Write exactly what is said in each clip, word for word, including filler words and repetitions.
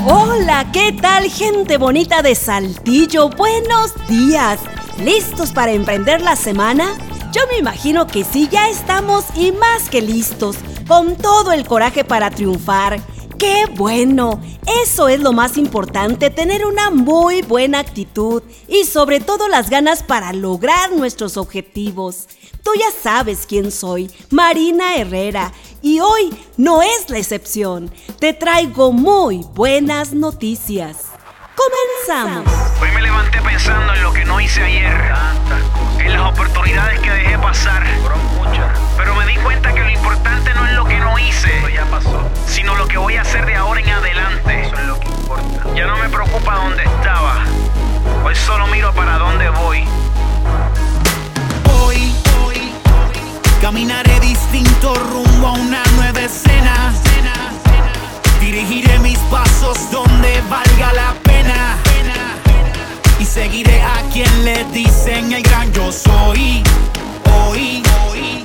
Hola, ¿qué tal, gente bonita de Saltillo? Buenos días. ¿Listos para emprender la semana? Yo me imagino que sí, ya estamos y más que listos, con todo el coraje para triunfar. ¡Qué bueno! Eso es lo más importante, tener una muy buena actitud y sobre todo las ganas para lograr nuestros objetivos. Tú ya sabes quién soy, Marina Herrera, y hoy no es la excepción. Te traigo muy buenas noticias. ¡Comenzamos! Hoy me levanté pensando en lo que no hice ayer, en las oportunidades que dejé pasar. Pero me di cuenta que lo importante no es lo que no hice, sino lo que voy a hacer de ahora en adelante. Eso es lo que importa. Ya no me preocupa dónde estaba, hoy solo miro para dónde voy. Hoy, hoy, caminaré distinto rumbo a una nueva escena. Dirigiré mis pasos donde valga la pena y seguiré a quien le dicen el gran yo soy. Hoy, hoy,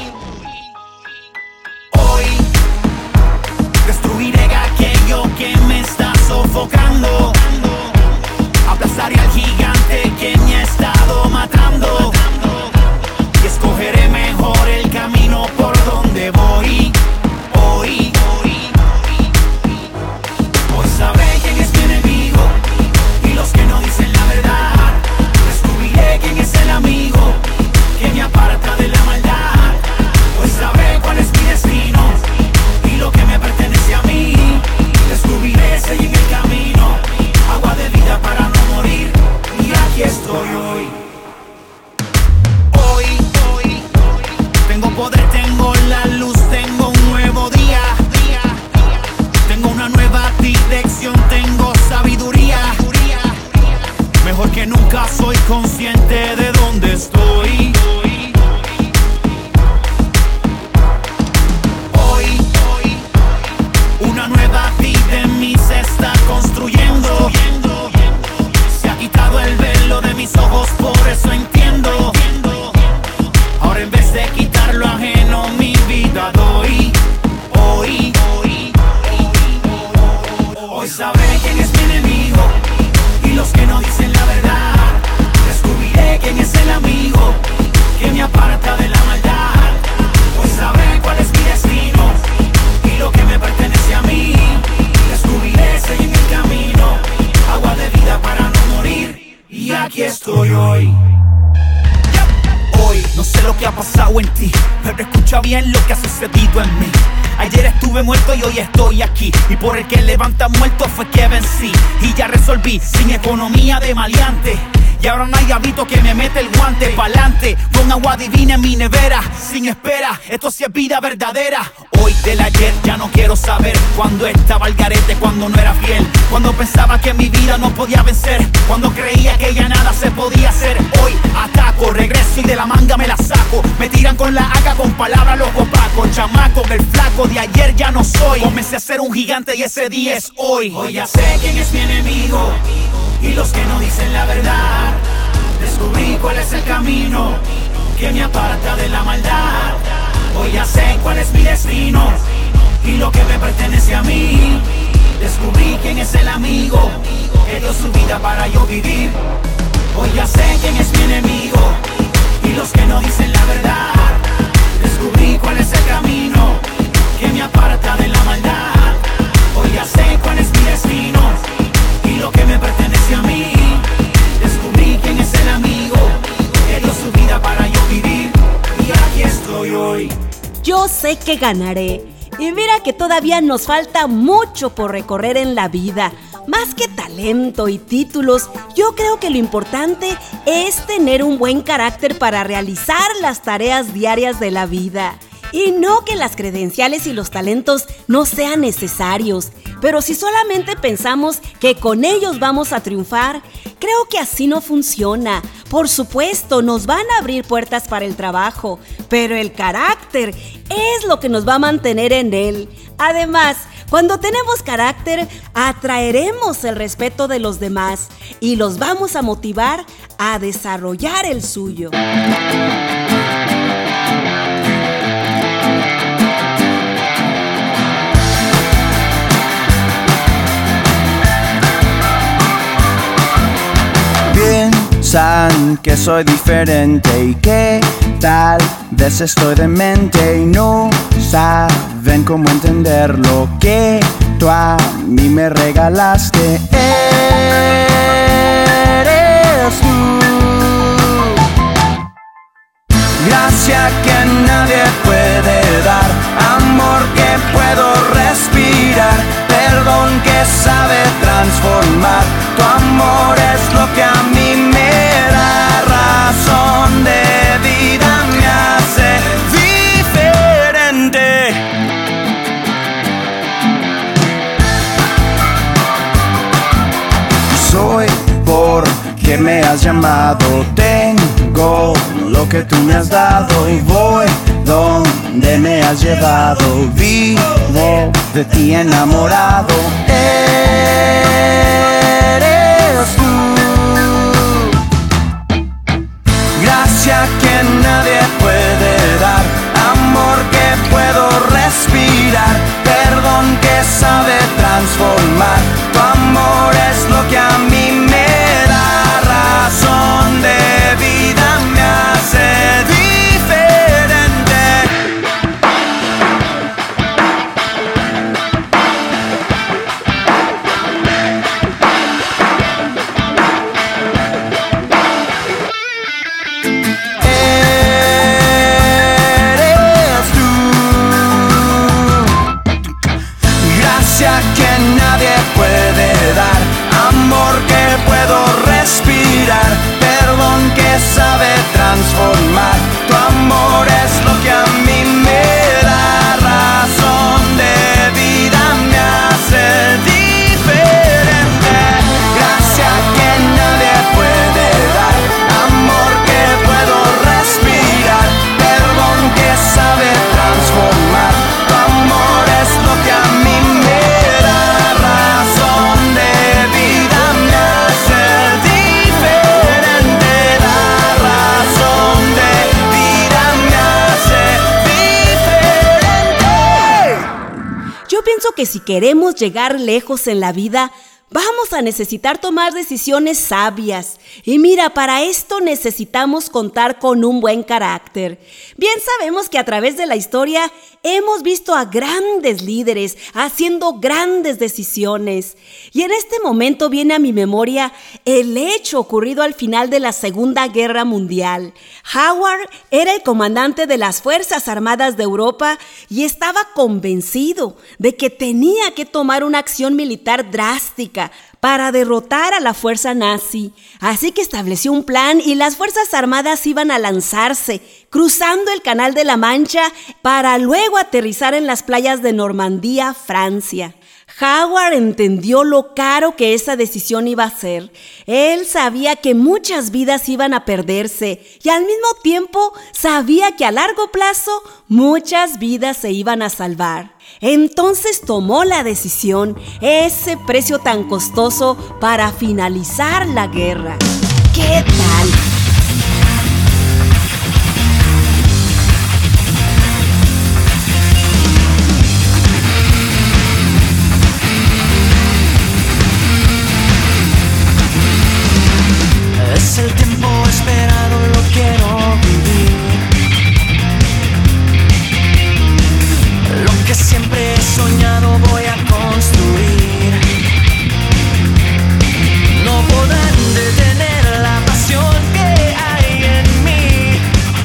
hoy destruiré aquello que me está sofocando. Aplastaré al gigante que me ha estado matando y escogeré mejor el camino por donde voy. Hoy, hoy, hoy sabré quién es mi enemigo y los que no dicen la verdad. Descubriré quién es el amigo que me aparta de la maldad. Hoy sabré cuál es mi destino y lo que me pertenece a mí. Descubriré seguir en el camino, agua de vida para no morir. Y aquí estoy hoy. Hoy, hoy, tengo poder, tengo la luz, tengo un nuevo día. Tengo una nueva dirección, tengo sabiduría. Mejor que nunca soy consciente de dónde estoy. Hoy, hoy, una nueva vida en mí se está construyendo. Se ha quitado el velo de mis ojos, por eso entiendo. Ahora en vez de quitar lo ajeno, mi vida doy. Hoy, hoy, hoy sabré quién es mi enemigo y los que no dicen la verdad. Descubriré quién es el amigo que me aparta de la maldad. Hoy sabré cuál es mi destino y lo que me pertenece a mí. Descubriré seguir en el camino, agua de vida para no morir. Y aquí estoy hoy. Hoy no sé lo que ha pasado en ti, pero escucha bien lo que ha sucedido en mí. Ayer estuve muerto y hoy estoy aquí, y por el que levanta muerto fue que vencí. Y ya resolví, sin economía de maleante, y ahora no hay hábito que me mete el guante. Pa'lante, con agua divina en mi nevera, sin espera, esto sí es vida verdadera. Hoy del ayer ya no quiero saber, cuando estaba al garete, cuando no era fiel, cuando pensaba que mi vida no podía vencer, cuando creía que ya nada se podía hacer. Hoy ataco, regreso y de la manga me la saco. Me tiran con la haga, con palabras los opacos. Chamaco, el flaco de ayer ya no soy. Comencé a ser un gigante y ese día es hoy. Hoy ya sé quién es mi enemigo y los que no dicen la verdad. Descubrí cuál es el camino que me aparta de la maldad. Hoy ya sé cuál es mi destino y lo que me pertenece a mí. Descubrí quién es el amigo que dio su vida para yo vivir. Hoy ya sé quién es mi enemigo y los que no dicen la verdad. Descubrí cuál es el camino que me aparta de la maldad. Hoy ya sé cuál es mi destino y lo que me pertenece a mí. Descubrí quién es el amigo que dio su vida para yo vivir. Y aquí estoy hoy. Yo sé que ganaré. Y mira que todavía nos falta mucho por recorrer en la vida. Más que talento y títulos, yo creo que lo importante es tener un buen carácter para realizar las tareas diarias de la vida. Y no que las credenciales y los talentos no sean necesarios, pero si solamente pensamos que con ellos vamos a triunfar, creo que así no funciona. Por supuesto, nos van a abrir puertas para el trabajo, pero el carácter es lo que nos va a mantener en él. Además, cuando tenemos carácter, atraeremos el respeto de los demás y los vamos a motivar a desarrollar el suyo. piensan que soy diferente y que tal vez estoy demente y no saben cómo entender lo que tú a mí me regalaste. Eres tú, gracia que nadie puede dar, amor que puedo respirar, perdón que sabe transformar. Tu amor es lo que a mí me da razón de vida, me hace diferente. Soy porque me has llamado, tengo lo que tú me has dado y voy donde me has llevado, vivo de ti enamorado. Eres tú, gracia que nadie puede dar, amor que puedo respirar, perdón que sabe transformar. Tu amor es lo que a mí me da razón de vida, me hace diferente. Eres tú, gracia que nadie puede dar, amor que puedo respirar, perdón que sabe transformar. Tu amor es lo que a mí me da razón de vida, me hace diferente. Gracia que nadie puede dar, amor que puedo respirar, perdón que sabe transformar. Tu amor es lo que a mí me da razón de vida, me hace diferente. Da razón de vida, me hace diferente. Yo pienso que si queremos llegar lejos en la vida, vamos a necesitar tomar decisiones sabias. Y mira, para esto necesitamos contar con un buen carácter. Bien sabemos que a través de la historia hemos visto a grandes líderes haciendo grandes decisiones. Y en este momento viene a mi memoria el hecho ocurrido al final de la Segunda Guerra Mundial. Howard era el comandante de las Fuerzas Armadas de Europa y estaba convencido de que tenía que tomar una acción militar drástica para derrotar a la fuerza nazi. Así que estableció un plan y las Fuerzas Armadas iban a lanzarse, cruzando el Canal de la Mancha para luego aterrizar en las playas de Normandía, Francia. Howard entendió lo caro que esa decisión iba a ser. Él sabía que muchas vidas iban a perderse y al mismo tiempo sabía que a largo plazo muchas vidas se iban a salvar. Entonces tomó la decisión, ese precio tan costoso para finalizar la guerra. ¿Qué tal? Es el tiempo esperado, lo quiero vivir. Lo que siempre he soñado voy a construir. No podrán detener la pasión que hay en mí.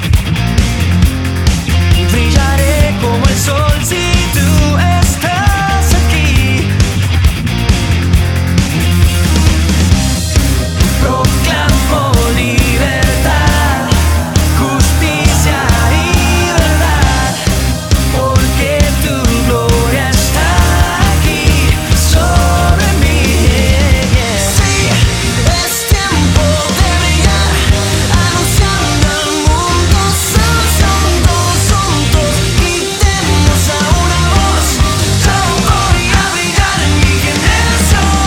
Brillaré como el sol si tú estás aquí. Proclamo libertad, justicia y verdad, porque tu gloria está aquí sobre mí. Sí, es tiempo de brillar, anunciando al mundo, son, son dos, son dos, gritemos a una voz, yo voy a brillar en mi generación.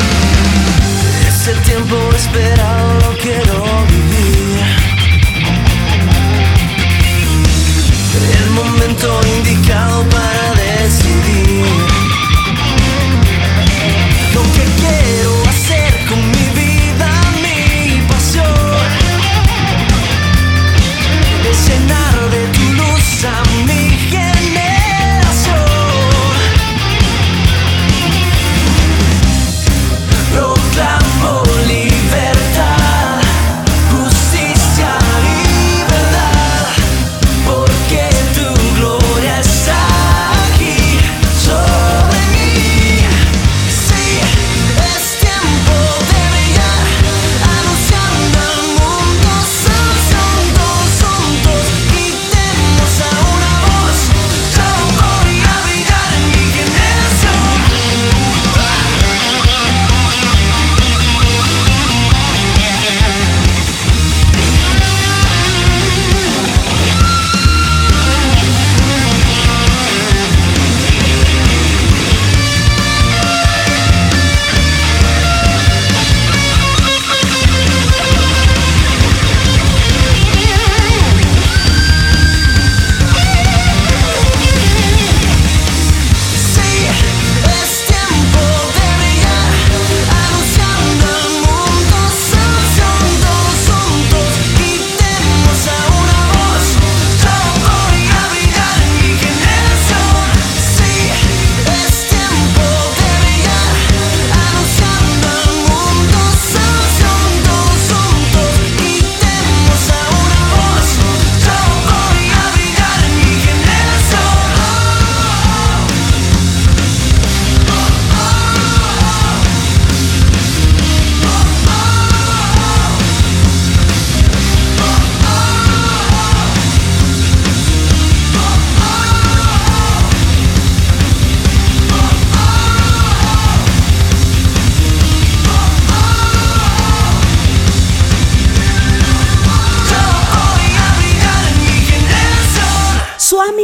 Es el tiempo esperado, lo quiero vivir.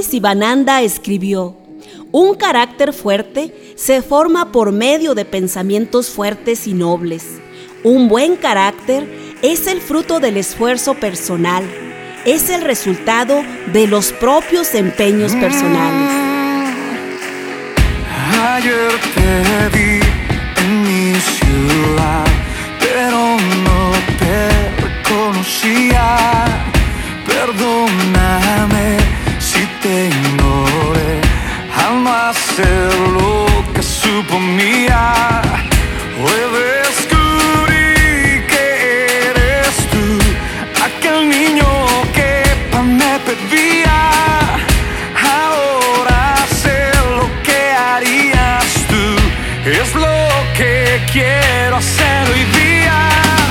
Sivananda escribió: un carácter fuerte se forma por medio de pensamientos fuertes y nobles. Un buen carácter es el fruto del esfuerzo personal, es el resultado de los propios empeños personales. Ayer te vi en mi ciudad, pero no te reconocía. Perdóname si te ignoré al no hacer lo que suponía. Hoy descubrí que eres tú, aquel niño que me pedía. Ahora sé lo que harías tú, es lo que quiero hacer hoy día.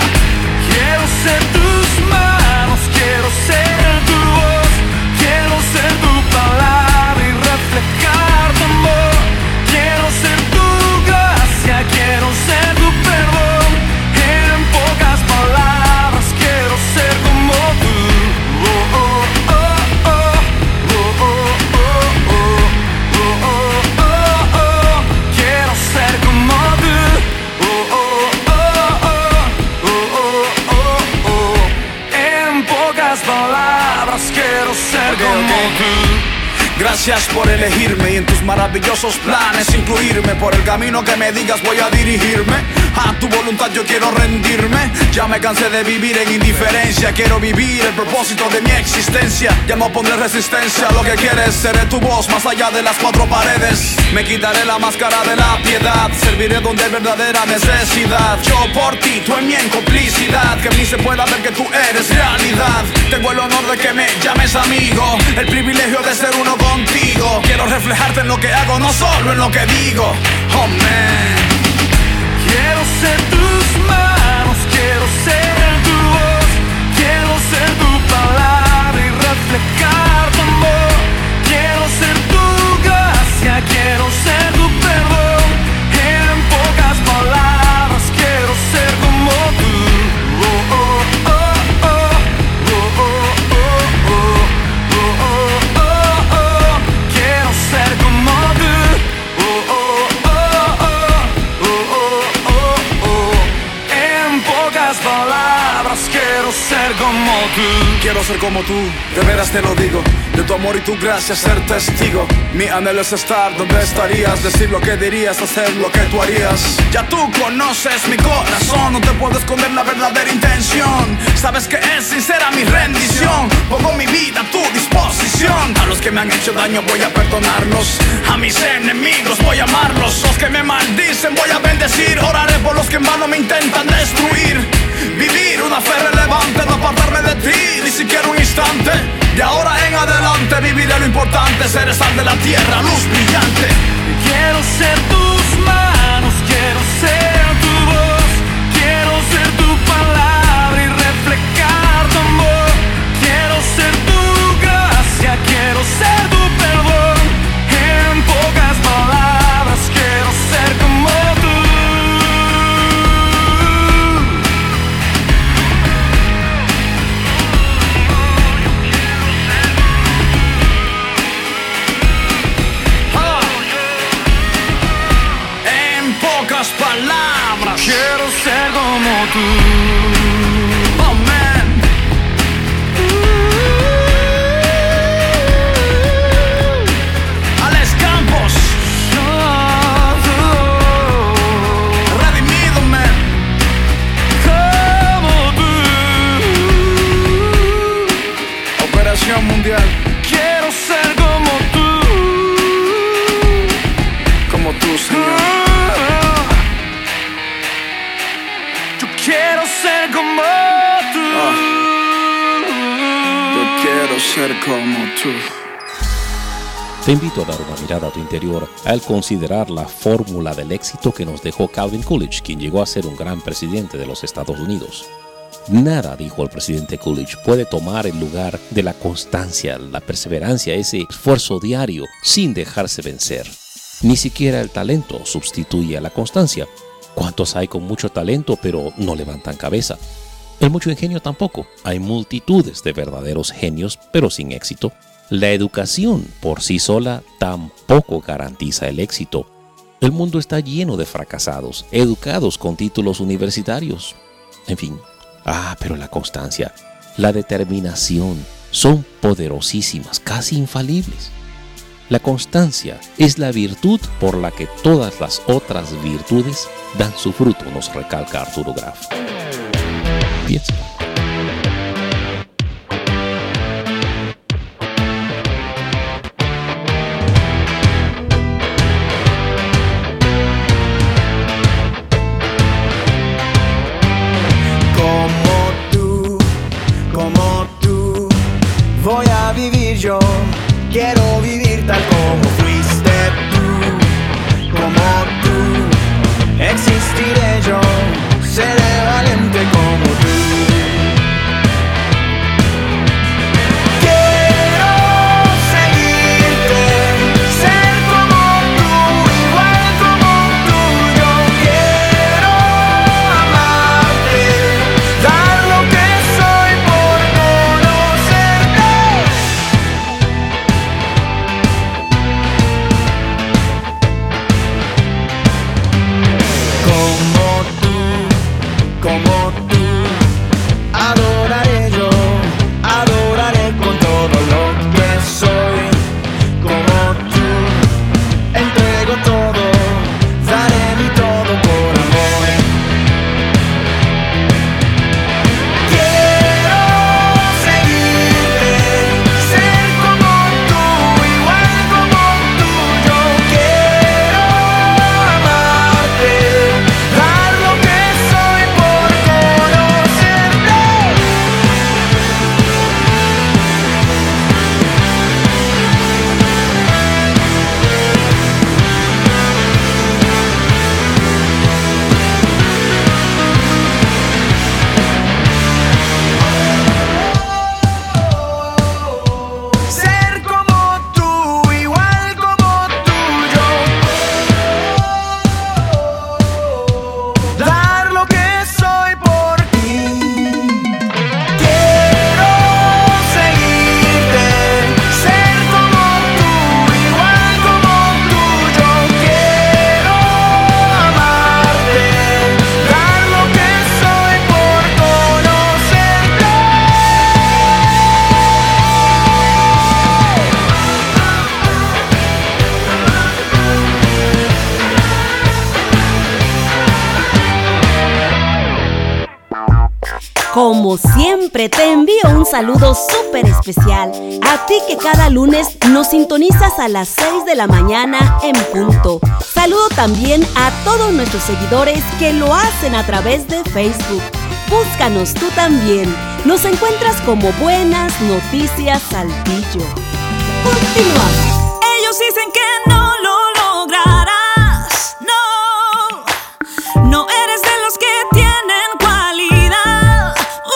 Quiero ser tus manos, quiero ser tu voz, quiero ser tu palabra y reflejar tu amor. Quiero ser tu gracia, quiero ser tu perdón. En pocas palabras quiero ser como tú. Oh, oh, oh, oh. Oh, oh, oh, oh. Oh, oh, oh, oh. Quiero ser como tú. Oh, oh, oh, oh. Oh, oh, oh, oh. En pocas palabras quiero ser como tú. Gracias por elegirme y en tus maravillosos planes incluirme. Por el camino que me digas voy a dirigirme. A tu voluntad yo quiero rendirme. Ya me cansé de vivir en indiferencia. Quiero vivir el propósito de mi existencia. Ya no pondré resistencia a lo que quieres. Seré tu voz más allá de las cuatro paredes. Me quitaré la máscara de la piedad. Serviré donde hay verdadera necesidad. Yo por ti, tú en mí en complicidad. Que en mí se pueda ver que tú eres realidad. Tengo el honor de que me llames amigo. El privilegio de ser uno contigo. Quiero reflejarte en lo que hago, no solo en lo que digo. Oh man. Quiero ser tus manos, quiero ser tu voz, quiero ser tu palabra y reflejar tu amor. Quiero ser tu gracia, quiero ser tu perdón. En pocas palabras quiero ser como tú. Oh, oh, oh, oh. Oh, oh, oh, oh. Oh, oh, oh, oh. Quiero ser como tú. Oh, oh, oh, oh. Oh, oh, oh, oh. En pocas palabras quiero ser como tú. Quiero ser como tú, de veras te lo digo. De tu amor y tu gracia ser testigo. Mi anhelo es estar donde estarías. Decir lo que dirías, hacer lo que tú harías. Ya tú conoces mi corazón. No te puedo esconder la verdadera intención. Sabes que es sincera mi rendición. Pongo mi vida a tu disposición. A los que me han hecho daño voy a perdonarlos. A mis enemigos voy a amarlos. Los que me maldicen voy a bendecir. Oraré por los que en vano me intentan destruir. Vivir una fe relevante, no apartarme de ti ni siquiera un instante. De ahora en adelante viviré lo importante. Ser sal de la tierra, luz brillante. Quiero ser tus manos, quiero ser tu voz, quiero ser tu palabra y reflejar tu amor. Quiero ser tu gracia, quiero ser tu perdón. En pocas palabras quiero ser como tú. Palabras, quiero ser como tú. Oh man. uh, Alex Campos. Oh, oh. Redimido, man. Como tú. Operación Mundial. Quiero ser como tú. Como tú, Señor. Quiero ser como tú. Oh. Yo quiero ser como tú. Te invito a dar una mirada a tu interior al considerar la fórmula del éxito que nos dejó Calvin Coolidge, quien llegó a ser un gran presidente de los Estados Unidos. Nada, dijo el presidente Coolidge, puede tomar el lugar de la constancia, la perseverancia, ese esfuerzo diario sin dejarse vencer. Ni siquiera el talento sustituye a la constancia. ¿Cuántos hay con mucho talento pero no levantan cabeza? El mucho ingenio tampoco. Hay multitudes de verdaderos genios pero sin éxito. La educación por sí sola tampoco garantiza el éxito. El mundo está lleno de fracasados, educados con títulos universitarios. En fin, ah, pero la constancia, la determinación son poderosísimas, casi infalibles. La constancia es la virtud por la que todas las otras virtudes dan su fruto, nos recalca Arturo Graf. Piensa. Yo quiero vivir tal como fuiste tú, como tú. Existiré yo, seré valiente como tú. Quiero seguirte, ser como tú, igual como tú. Yo quiero amarte, dar lo que soy por conocerte. Como tú, adoraré yo, adoraré con todo lo que soy. Como tú, entrego todo, daré mi todo por amor. Quiero seguirte, ser como tú, igual como tú. Yo quiero amarte, dar lo que soy por conocerte. Ser como tú, igual como tú. Yo dar lo que soy por ti. Quiero seguirte, ser como tú, igual como tú. Yo quiero amarte, dar lo que soy por conocerte. Como siempre, te envío un saludo súper especial a ti que cada lunes nos sintonizas a las seis de la mañana en punto. Saludo también a todos nuestros seguidores que lo hacen a través de Facebook. Búscanos tú también. Nos encuentras como Buenas Noticias Saltillo. Continuamos. Ellos dicen que no lo lograrás. No, no eres de los que tienen cualidad.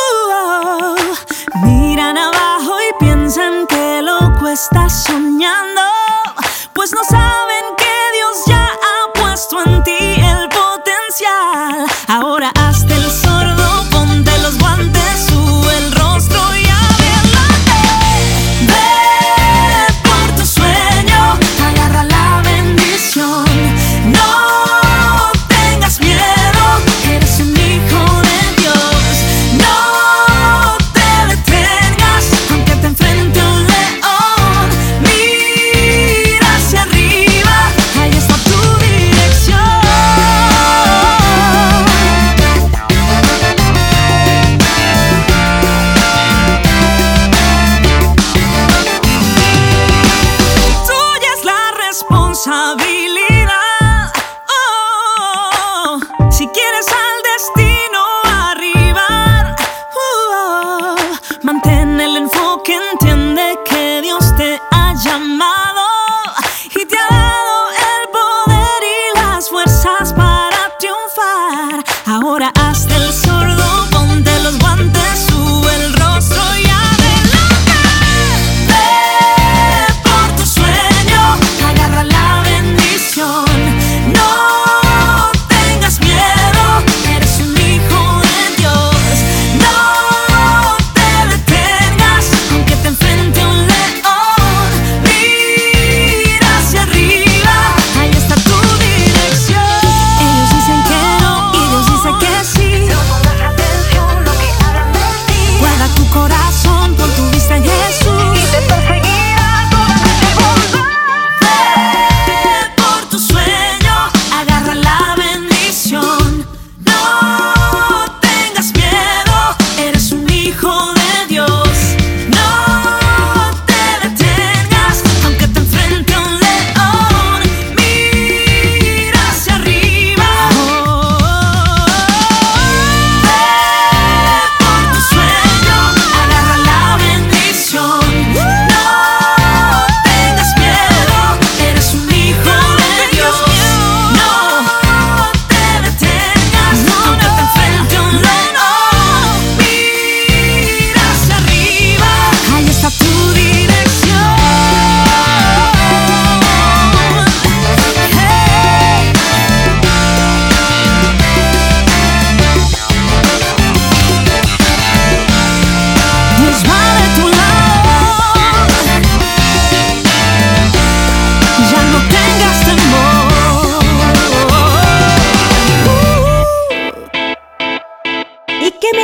Uh, miran abajo y piensan que loco estás soñando, pues no saben que Dios ya ha puesto en ti el potencial. Ahora hazte el sordo, ponte los guantes, sube el rostro y adelante. Ve por tu sueño, agarra la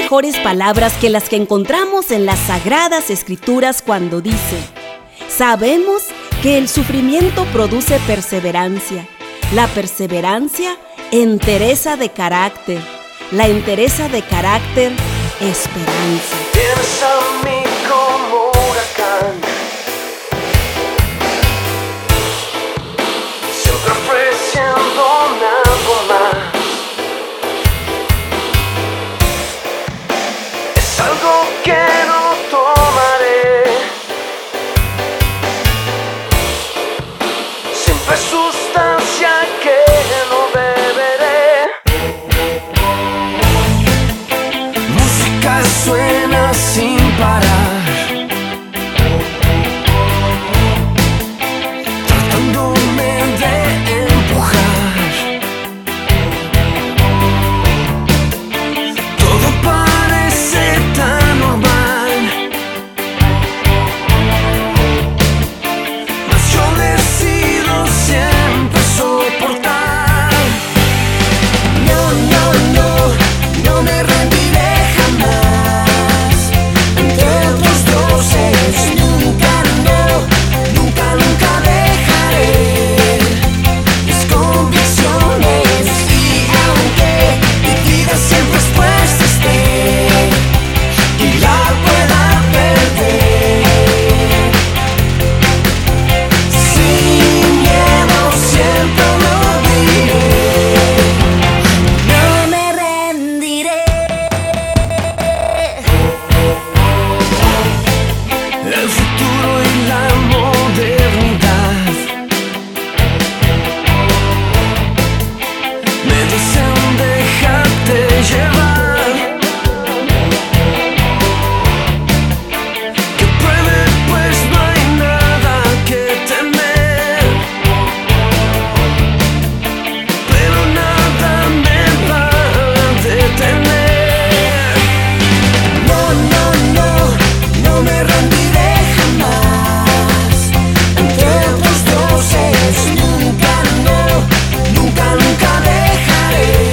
mejores palabras que las que encontramos en las Sagradas Escrituras cuando dice: sabemos que el sufrimiento produce perseverancia, la perseverancia, entereza de carácter, la entereza de carácter, esperanza. Tienes a mí como huracán, siempre ofreciendo algo más. Es algo que no tomaré, siempre sustancia que no beberé. Música suena sin parar, tratándome de empujar. Todo parece tan normal, mas yo decido siempre soportar. No, no, no, no me rendiré jamás. Entre otros dioses, nunca, no, nunca, nunca dejaré mis convicciones. Y aunque mi vida siempre expuesta esté y la pueda perder, sin miedo siempre lo diré. No me rendiré. El futuro y la modernidad me dicen déjate llevar, que pruebe pues no hay nada que temer, pero nada me va a detener. No, no, no, no me rendiré jamás. Entre otros dioses, nunca, no, nunca, nunca dejaré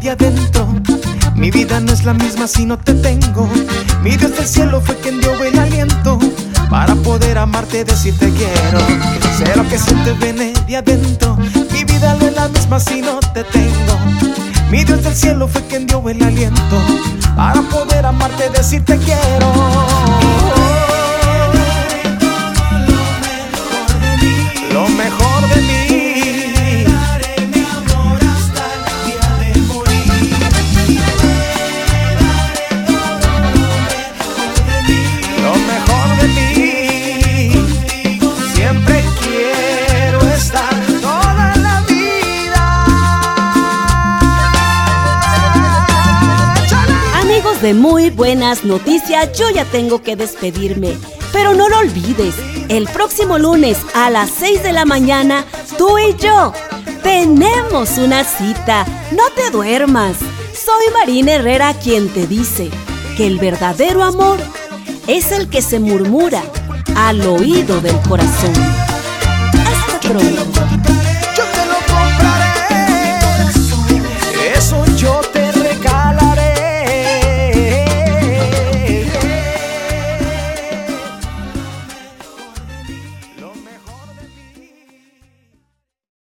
de adentro. Mi vida no es la misma si no te tengo. Mi Dios del cielo fue quien dio el aliento para poder amarte, decirte quiero. Sé lo que sientes, viene de adentro. Mi vida no es la misma si no te tengo. Mi Dios del cielo fue quien dio el aliento para poder amarte, decirte quiero. Lo mejor de mí. De muy buenas noticias, yo ya tengo que despedirme, pero no lo olvides, el próximo lunes a las seis de la mañana, tú y yo tenemos una cita, no te duermas. Soy Marina Herrera quien te dice que el verdadero amor es el que se murmura al oído del corazón. Hasta pronto.